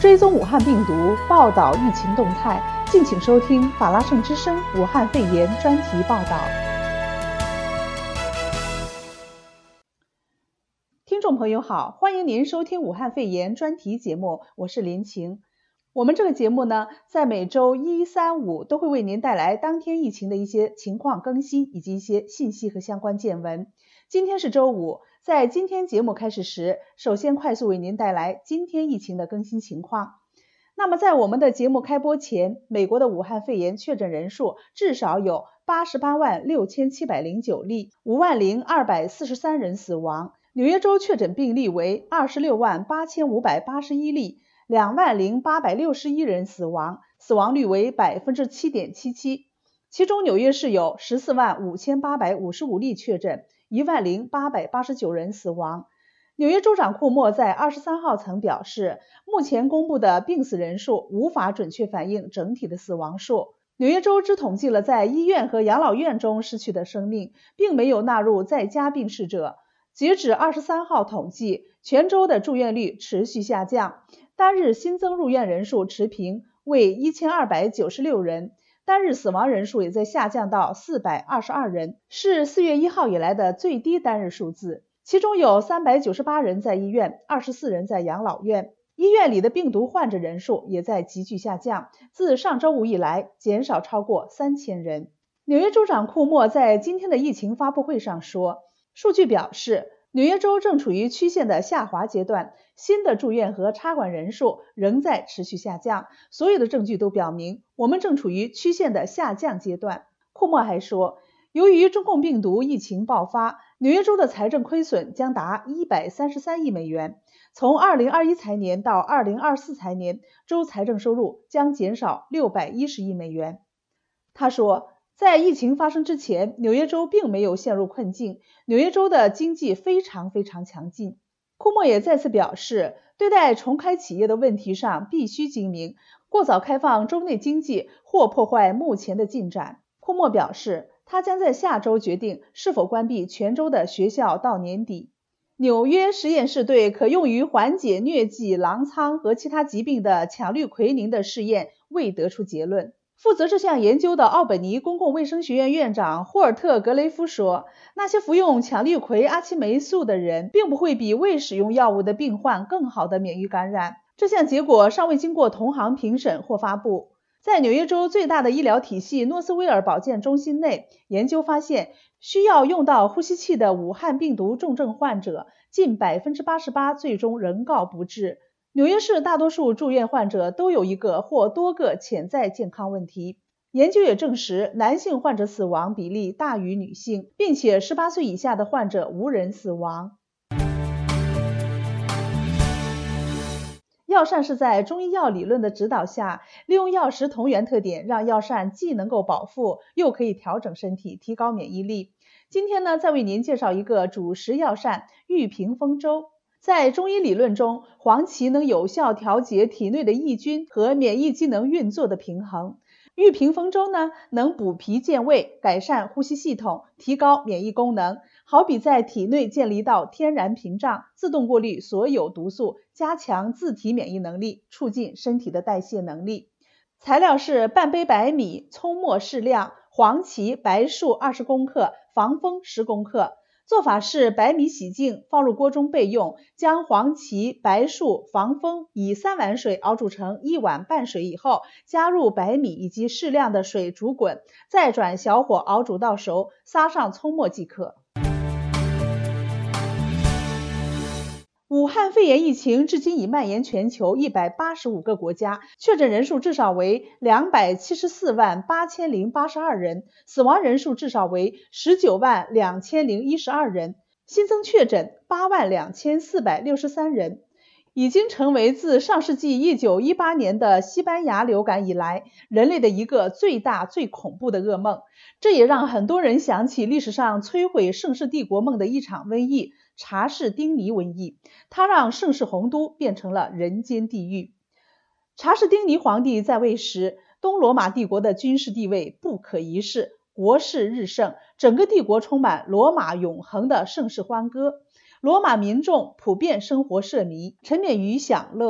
追踪武汉病毒，报道疫情动态，敬请收听法拉盛之声武汉肺炎专题报道。听众朋友好，欢迎您收听武汉肺炎专题节目，我是林晴。我们这个节目呢，在每周1、3、5都会为您带来当天疫情的一些情况更新，以及一些信息和相关见闻。今天是周五，在今天节目开始时，首先快速为您带来今天疫情的更新情况。那么在我们的节目开播前，美国的武汉肺炎确诊人数至少有886709例，50243人死亡。纽约州确诊病例为268581例，20861人死亡，死亡率为 7.77%。其中纽约市有145855例确诊，10889人死亡。纽约州长库莫在23号曾表示，目前公布的病死人数无法准确反映整体的死亡数。纽约州只统计了在医院和养老院中失去的生命，并没有纳入在家病逝者。截止23号统计，全州的住院率持续下降，单日新增入院人数持平为1296人，单日死亡人数也在下降到422人，是4月1号以来的最低单日数字。其中有398人在医院，24人在养老院。医院里的病毒患者人数也在急剧下降，自上周五以来减少超过3000人。纽约州长库莫在今天的疫情发布会上说，数据表示，纽约州正处于曲线的下滑阶段，新的住院和插管人数仍在持续下降，所有的证据都表明我们正处于曲线的下降阶段。库莫还说，由于中共病毒疫情爆发，纽约州的财政亏损将达133亿美元。从2021财年到2024财年，州财政收入将减少610亿美元。他说，在疫情发生之前，纽约州并没有陷入困境，纽约州的经济非常强劲。库莫也再次表示，对待重开企业的问题上必须精明，过早开放州内经济或破坏目前的进展。库莫表示，他将在下周决定是否关闭全州的学校到年底。纽约实验室对可用于缓解疟疾、狼疮和其他疾病的羟氯喹宁的试验未得出结论。负责这项研究的奥本尼公共卫生学院院长霍尔特·格雷夫说，那些服用羟氯喹阿奇霉素的人并不会比未使用药物的病患更好的免疫感染。这项结果尚未经过同行评审或发布。在纽约州最大的医疗体系诺斯威尔保健中心内，研究发现，需要用到呼吸器的武汉病毒重症患者近 88% 最终仍告不治。纽约市大多数住院患者都有一个或多个潜在健康问题。研究也证实，男性患者死亡比例大于女性，并且18岁以下的患者无人死亡。药膳是在中医药理论的指导下，利用药食同源特点，让药膳既能够饱腹，又可以调整身体，提高免疫力。今天呢，再为您介绍一个主食药膳玉屏风粥。在中医理论中，黄芪能有效调节体内的益菌和免疫机能运作的平衡。玉屏风粥呢，能补脾健胃，改善呼吸系统，提高免疫功能，好比在体内建立一道天然屏障，自动过滤所有毒素，加强自体免疫能力，促进身体的代谢能力。材料是半杯白米，葱末适量，黄芪、白术20公克，防风10公克。做法是白米洗净，放入锅中备用，将黄芪、白术、防风以3碗水熬煮成1碗半水以后，加入白米以及适量的水煮滚，再转小火熬煮到熟，撒上葱末即可。武汉肺炎疫情至今已蔓延全球185个国家，确诊人数至少为2748082人，死亡人数至少为192012人，新增确诊82463人，已经成为自上世纪1918年的西班牙流感以来，人类的一个最大最恐怖的噩梦。这也让很多人想起历史上摧毁盛世帝国梦的一场瘟疫——查士丁尼瘟疫，它让盛世洪都变成了人间地狱。查士丁尼皇帝在位时，东罗马帝国的军事地位不可一世，国势日盛，整个帝国充满罗马永恒的盛世欢歌。罗马民众普遍生活奢靡，沉湎于享乐。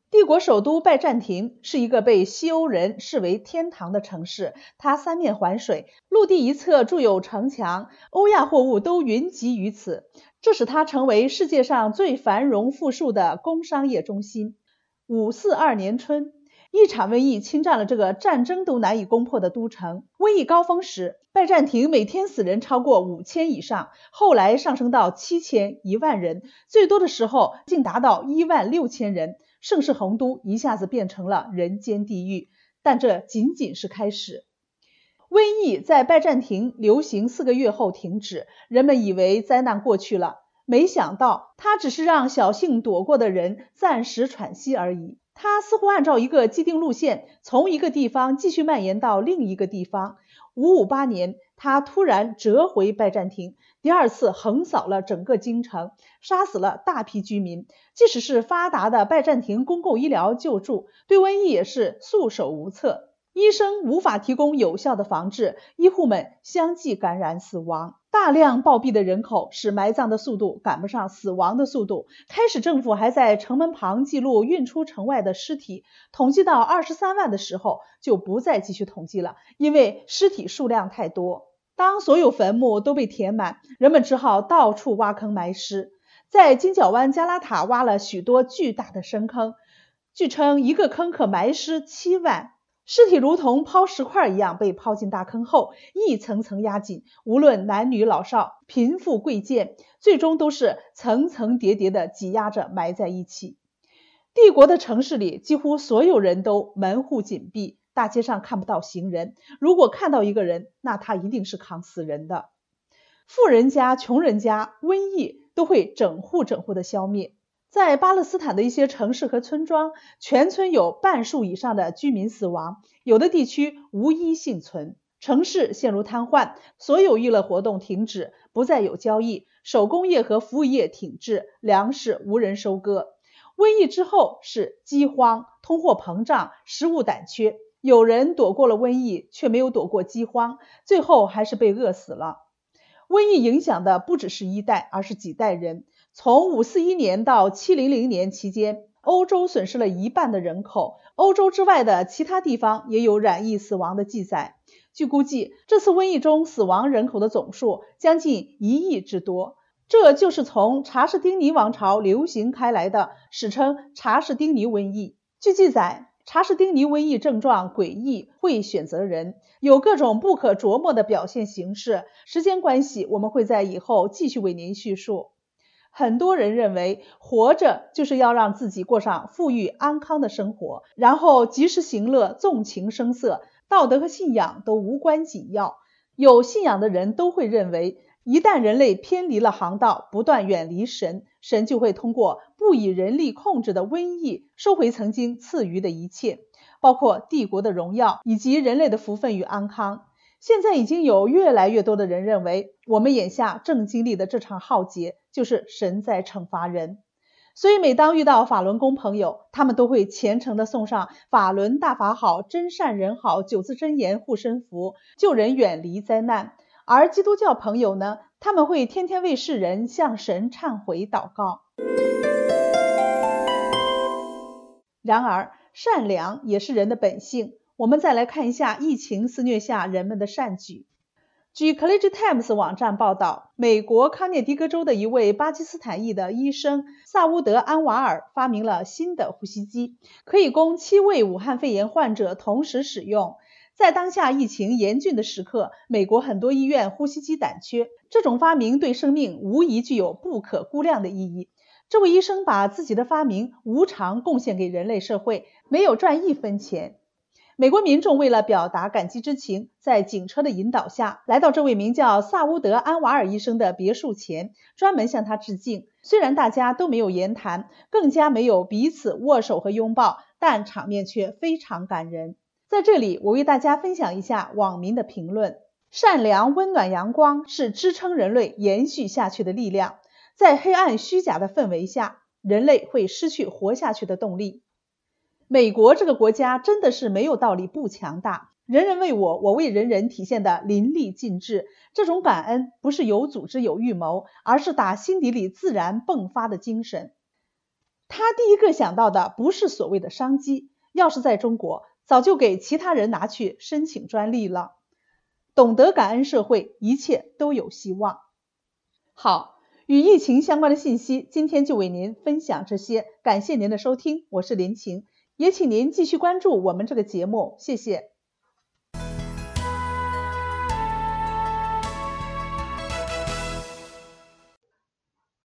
帝国首都拜占庭是一个被西欧人视为天堂的城市，它三面环水，陆地一侧筑有城墙，欧亚货物都云集于此，这使它成为世界上最繁荣富庶的工商业中心。542年春，一场瘟疫侵占了这个战争都难以攻破的都城。瘟疫高峰时，拜占庭每天死人超过5000以上，后来上升到7000、1万人，最多的时候竟达到16000人。盛世洪都一下子变成了人间地狱，但这仅仅是开始。瘟疫在拜占庭流行4个月后停止，人们以为灾难过去了，没想到它只是让侥幸躲过的人暂时喘息而已。它似乎按照一个既定路线，从一个地方继续蔓延到另一个地方。558年，它突然折回拜占庭，第二次横扫了整个京城，杀死了大批居民。即使是发达的拜占庭公共医疗救助，对瘟疫也是束手无策。医生无法提供有效的防治，医护们相继感染死亡。大量暴毙的人口使埋葬的速度赶不上死亡的速度。开始政府还在城门旁记录运出城外的尸体，统计到23万的时候就不再继续统计了，因为尸体数量太多。当所有坟墓都被填满，人们只好到处挖坑埋尸。在金角湾加拉塔挖了许多巨大的深坑，据称一个坑可埋尸7万。尸体如同抛石块一样被抛进大坑后，一层层压紧，无论男女老少、贫富贵贱，最终都是层层叠叠地挤压着埋在一起。帝国的城市里，几乎所有人都门户紧闭，大街上看不到行人，如果看到一个人，那他一定是扛死人的。富人家、穷人家，瘟疫都会整户整户的消灭。在巴勒斯坦的一些城市和村庄，全村有半数以上的居民死亡，有的地区无一幸存，城市陷入瘫痪，所有娱乐活动停止，不再有交易，手工业和服务业停滞，粮食无人收割。瘟疫之后是饥荒、通货膨胀、食物短缺，有人躲过了瘟疫，却没有躲过饥荒，最后还是被饿死了。瘟疫影响的不只是一代，而是几代人。从541年到700年期间，欧洲损失了1半的人口，欧洲之外的其他地方也有染疫死亡的记载。据估计，这次瘟疫中死亡人口的总数将近1亿之多。这就是从查士丁尼王朝流行开来的，史称查士丁尼瘟疫。据记载，查士丁尼瘟疫症状诡异，会选择人，有各种不可琢磨的表现形式。时间关系，我们会在以后继续为您叙述。很多人认为活着就是要让自己过上富裕安康的生活，然后及时行乐，纵情声色，道德和信仰都无关紧要。有信仰的人都会认为，一旦人类偏离了航道，不断远离神，神就会通过不以人力控制的瘟疫收回曾经赐予的一切，包括帝国的荣耀以及人类的福分与安康。现在已经有越来越多的人认为，我们眼下正经历的这场浩劫就是神在惩罚人。所以每当遇到法轮功朋友，他们都会虔诚地送上法轮大法好，真善人好9字真言护身符，救人远离灾难。而基督教朋友呢，他们会天天为世人向神忏悔祷告。然而善良也是人的本性，我们再来看一下疫情肆虐下人们的善举。据 Khaleej Times 网站报道，美国康涅狄格州的一位巴基斯坦裔的医生萨乌德·安瓦尔发明了新的呼吸机，可以供7位武汉肺炎患者同时使用。在当下疫情严峻的时刻，美国很多医院呼吸机短缺，这种发明对生命无疑具有不可估量的意义。这位医生把自己的发明无偿贡献给人类社会，没有赚1分钱。美国民众为了表达感激之情，在警车的引导下，来到这位名叫萨乌德·安瓦尔医生的别墅前，专门向他致敬。虽然大家都没有言谈，更加没有彼此握手和拥抱，但场面却非常感人。在这里，我为大家分享一下网民的评论。善良、温暖、阳光是支撑人类延续下去的力量。在黑暗虚假的氛围下，人类会失去活下去的动力。美国这个国家真的是没有道理不强大，人人为我，我为人人体现的淋漓尽致。这种感恩不是有组织有预谋，而是打心底里自然迸发的精神。 他第一个想到的不是所谓的商机，要是在中国，早就给其他人拿去申请专利了。懂得感恩社会，一切都有希望。好，与疫情相关的信息，今天就为您分享这些，感谢您的收听，我是林晴，也请您继续关注我们这个节目，谢谢。